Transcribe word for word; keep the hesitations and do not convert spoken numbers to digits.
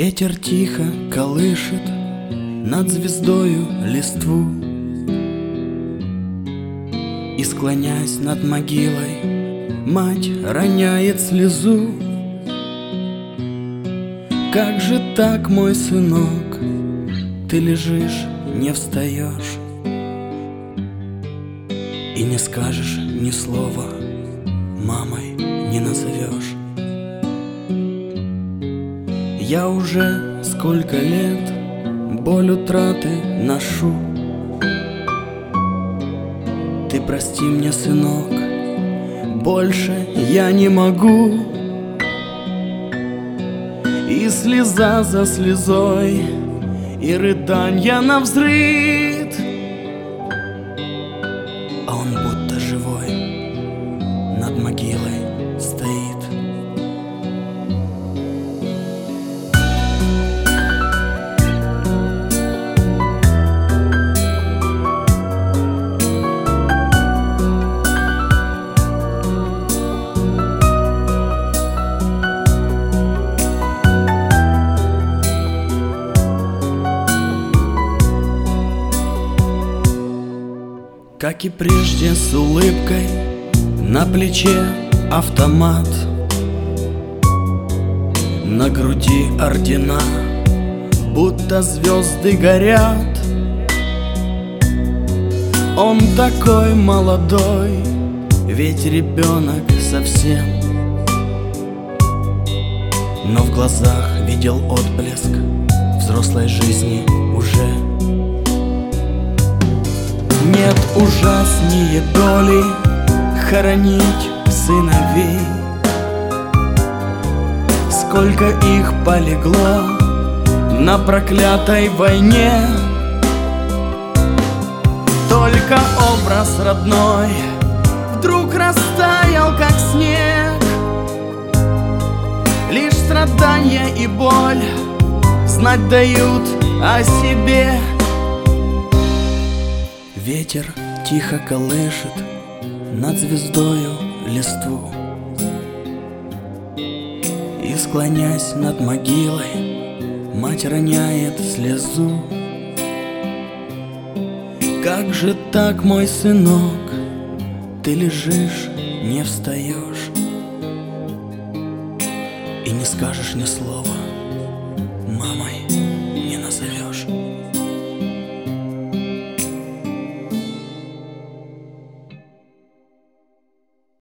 Ветер тихо колышет над звездою листву, и, склонясь над могилой, мать роняет слезу. Как же так, мой сынок, ты лежишь, не встаешь и не скажешь ни слова, мамой не назовешь. Я уже сколько лет боль утраты ношу. Ты прости мне, сынок, больше я не могу. И слеза за слезой, и рыданья навзрыд, а он будто живой над могилой стоит. Как и прежде, с улыбкой на плече автомат, на груди ордена, будто звезды горят. Он такой молодой, ведь ребенок совсем, но в глазах видел отблеск взрослой жизни уже. Нет ужаснее доли хоронить сыновей. Сколько их полегло на проклятой войне. Только образ родной вдруг растаял, как снег. Лишь страдания и боль знать дают о себе. Ветер тихо колышет над звездою листву, и, склонясь над могилой, мать роняет слезу. Как же так, мой сынок, ты лежишь, не встаешь и не скажешь ни слова, мамой